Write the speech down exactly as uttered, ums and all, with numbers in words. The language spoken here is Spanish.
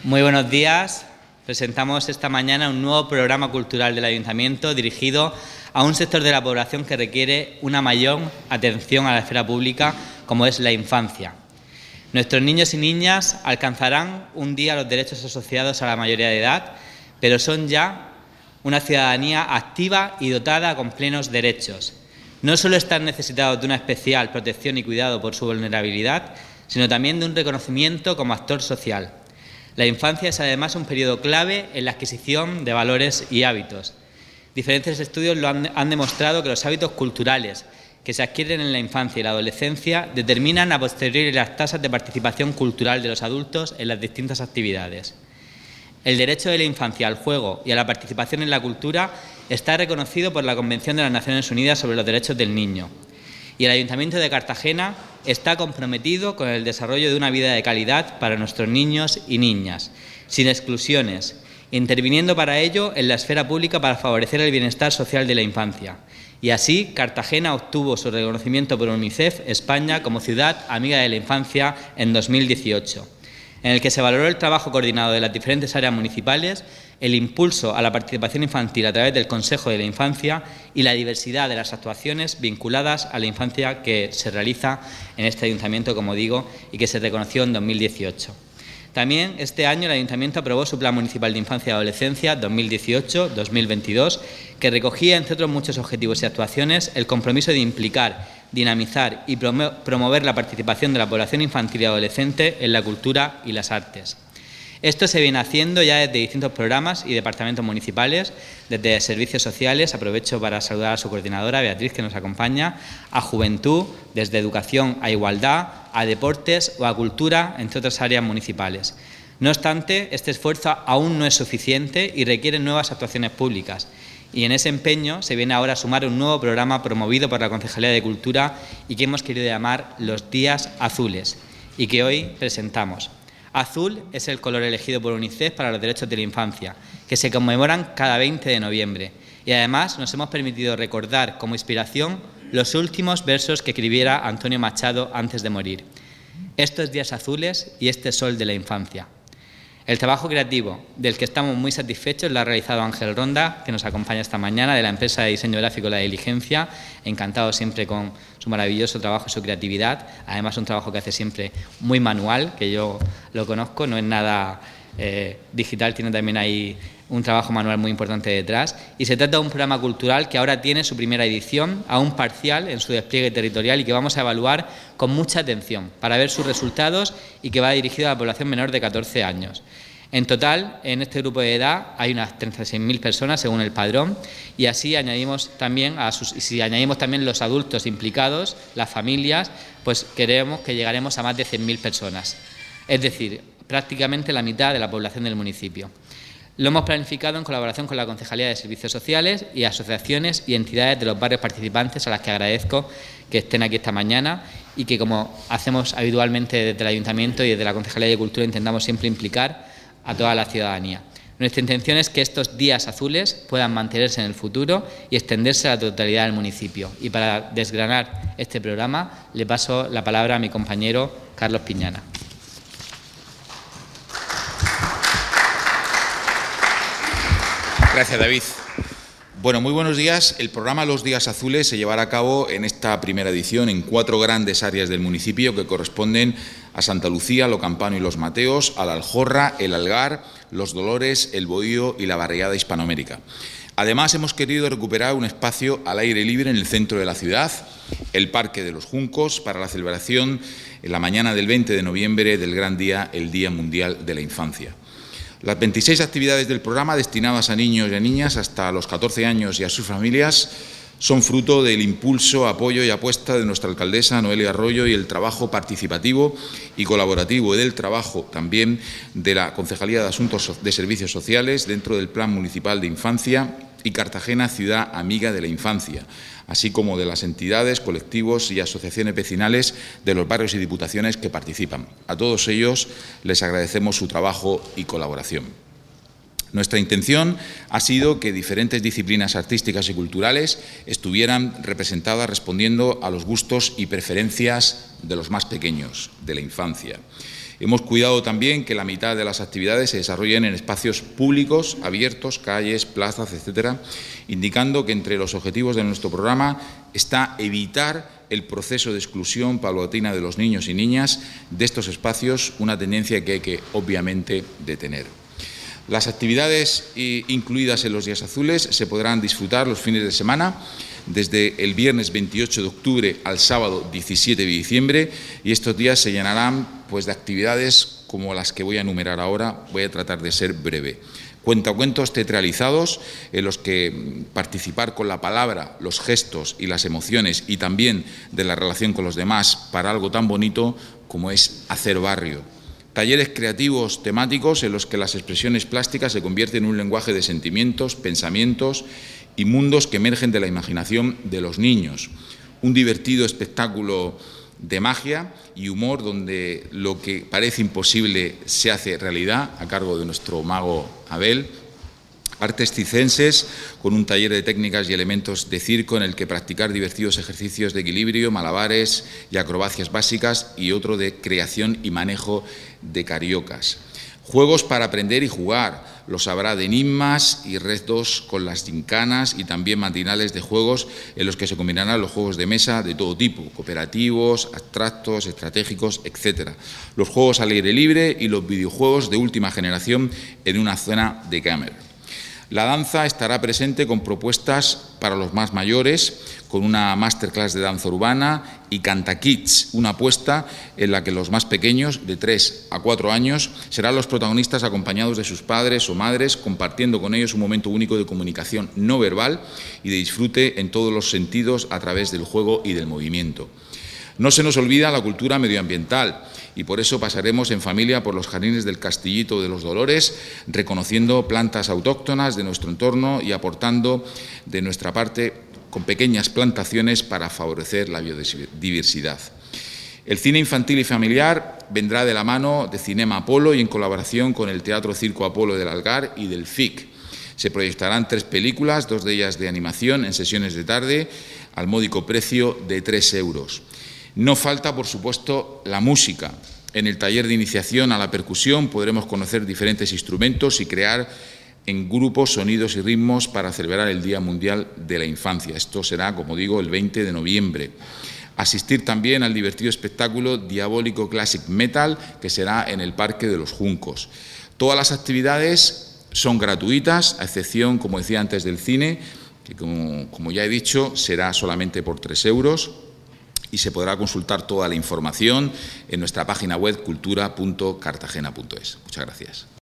Muy buenos días. Presentamos esta mañana un nuevo programa cultural del Ayuntamiento dirigido a un sector de la población que requiere una mayor atención a la esfera pública, como es la infancia. Nuestros niños y niñas alcanzarán un día los derechos asociados a la mayoría de edad, pero son ya una ciudadanía activa y dotada con plenos derechos. No solo están necesitados de una especial protección y cuidado por su vulnerabilidad, sino también de un reconocimiento como actor social. La infancia es además un periodo clave en la adquisición de valores y hábitos. Diferentes estudios lo han, han demostrado que los hábitos culturales que se adquieren en la infancia y la adolescencia determinan a posteriori las tasas de participación cultural de los adultos en las distintas actividades. El derecho de la infancia al juego y a la participación en la cultura está reconocido por la Convención de las Naciones Unidas sobre los Derechos del Niño. Y el Ayuntamiento de Cartagena está comprometido con el desarrollo de una vida de calidad para nuestros niños y niñas, sin exclusiones, interviniendo para ello en la esfera pública para favorecer el bienestar social de la infancia. Y así, Cartagena obtuvo su reconocimiento por UNICEF España como ciudad amiga de la infancia en dos mil dieciocho, en el que se valoró el trabajo coordinado de las diferentes áreas municipales, el impulso a la participación infantil a través del Consejo de la Infancia y la diversidad de las actuaciones vinculadas a la infancia que se realiza en este Ayuntamiento, como digo, y que se reconoció en dos mil dieciocho. También este año el Ayuntamiento aprobó su Plan Municipal de Infancia y Adolescencia dos mil dieciocho dos mil veintidós, que recogía, entre otros muchos objetivos y actuaciones, el compromiso de implicar, dinamizar y promover la participación de la población infantil y adolescente en la cultura y las artes. Esto se viene haciendo ya desde distintos programas y departamentos municipales, desde servicios sociales, aprovecho para saludar a su coordinadora, Beatriz, que nos acompaña, a juventud, desde educación a igualdad, a deportes o a cultura, entre otras áreas municipales. No obstante, este esfuerzo aún no es suficiente y requiere nuevas actuaciones públicas. Y en ese empeño se viene ahora a sumar un nuevo programa promovido por la Concejalía de Cultura y que hemos querido llamar Los Días Azules, y que hoy presentamos. Azul es el color elegido por UNICEF para los derechos de la infancia, que se conmemoran cada veinte de noviembre. Y además nos hemos permitido recordar como inspiración los últimos versos que escribiera Antonio Machado antes de morir. Estos días azules y este sol de la infancia. El trabajo creativo del que estamos muy satisfechos lo ha realizado Ángel Ronda, que nos acompaña esta mañana, de la empresa de diseño gráfico La Diligencia, encantado siempre con su maravilloso trabajo y su creatividad, además un trabajo que hace siempre muy manual, que yo lo conozco, no es nada eh, digital, tiene también ahí un trabajo manual muy importante detrás, y se trata de un programa cultural que ahora tiene su primera edición, aún parcial en su despliegue territorial, y que vamos a evaluar con mucha atención para ver sus resultados, y que va dirigido a la población menor de catorce años. En total, en este grupo de edad hay unas treinta y seis mil personas según el padrón, y así añadimos también a sus, y si añadimos también los adultos implicados, las familias, pues creemos que llegaremos a más de cien mil personas, es decir, prácticamente la mitad de la población del municipio. Lo hemos planificado en colaboración con la Concejalía de Servicios Sociales y asociaciones y entidades de los barrios participantes, a las que agradezco que estén aquí esta mañana, y que, como hacemos habitualmente desde el Ayuntamiento y desde la Concejalía de Cultura, intentamos siempre implicar a toda la ciudadanía. Nuestra intención es que estos días azules puedan mantenerse en el futuro y extenderse a la totalidad del municipio. Y para desgranar este programa le paso la palabra a mi compañero Carlos Piñana. Gracias, David. Bueno, muy buenos días. El programa Los Días Azules se llevará a cabo en esta primera edición en cuatro grandes áreas del municipio que corresponden a Santa Lucía, Lo Campano y Los Mateos, a La Aljorra, El Algar, Los Dolores, El Bohío y la barriada hispanoamérica. Además, hemos querido recuperar un espacio al aire libre en el centro de la ciudad, el Parque de los Juncos, para la celebración en la mañana del veinte de noviembre del gran día, el Día Mundial de la Infancia. Las veintiséis actividades del programa destinadas a niños y a niñas hasta los catorce años y a sus familias son fruto del impulso, apoyo y apuesta de nuestra alcaldesa Noelia Arroyo y el trabajo participativo y colaborativo y del trabajo también de la Concejalía de Asuntos de Servicios Sociales dentro del Plan Municipal de Infancia y Cartagena Ciudad Amiga de la Infancia, así como de las entidades, colectivos y asociaciones vecinales de los barrios y diputaciones que participan. A todos ellos les agradecemos su trabajo y colaboración. Nuestra intención ha sido que diferentes disciplinas artísticas y culturales estuvieran representadas respondiendo a los gustos y preferencias de los más pequeños, de la infancia. Hemos cuidado también que la mitad de las actividades se desarrollen en espacios públicos, abiertos, calles, plazas, etcétera, indicando que entre los objetivos de nuestro programa está evitar el proceso de exclusión paulatina de los niños y niñas de estos espacios, una tendencia que hay que, obviamente, detener. Las actividades incluidas en los días azules se podrán disfrutar los fines de semana, desde el viernes veintiocho de octubre al sábado diecisiete de diciembre, y estos días se llenarán pues, de actividades como las que voy a enumerar ahora. Voy a tratar de ser breve. Cuentacuentos teatralizados en los que participar con la palabra, los gestos y las emociones, y también de la relación con los demás, para algo tan bonito como es hacer barrio. Talleres creativos temáticos en los que las expresiones plásticas se convierten en un lenguaje de sentimientos, pensamientos y mundos que emergen de la imaginación de los niños. Un divertido espectáculo de magia y humor donde lo que parece imposible se hace realidad, a cargo de nuestro mago Abel. Artes circenses, con un taller de técnicas y elementos de circo en el que practicar divertidos ejercicios de equilibrio, malabares y acrobacias básicas, y otro de creación y manejo de cariocas. Juegos para aprender y jugar, los habrá de enigmas y retos con las gincanas, y también matinales de juegos en los que se combinarán los juegos de mesa de todo tipo, cooperativos, abstractos, estratégicos, etcétera. Los juegos al aire libre y los videojuegos de última generación en una zona de gamer. La danza estará presente con propuestas para los más mayores, con una masterclass de danza urbana, y Canta Kids, una apuesta en la que los más pequeños, de tres a cuatro años, serán los protagonistas acompañados de sus padres o madres, compartiendo con ellos un momento único de comunicación no verbal y de disfrute en todos los sentidos a través del juego y del movimiento. No se nos olvida la cultura medioambiental, y por eso pasaremos en familia por los jardines del Castillito de los Dolores, reconociendo plantas autóctonas de nuestro entorno y aportando de nuestra parte con pequeñas plantaciones para favorecer la biodiversidad. El cine infantil y familiar vendrá de la mano de Cinema Apolo y en colaboración con el Teatro Circo Apolo del Algar y del F I C. Se proyectarán tres películas, dos de ellas de animación, en sesiones de tarde, al módico precio de tres euros. No falta, por supuesto, la música. En el taller de iniciación a la percusión podremos conocer diferentes instrumentos y crear en grupos sonidos y ritmos para celebrar el Día Mundial de la Infancia. Esto será, como digo, el veinte de noviembre. Asistir también al divertido espectáculo Diabólico Classic Metal, que será en el Parque de los Juncos. Todas las actividades son gratuitas, a excepción, como decía antes, del cine, que como, como ya he dicho, será solamente por tres euros. Y se podrá consultar toda la información en nuestra página web cultura punto cartagena punto es. Muchas gracias.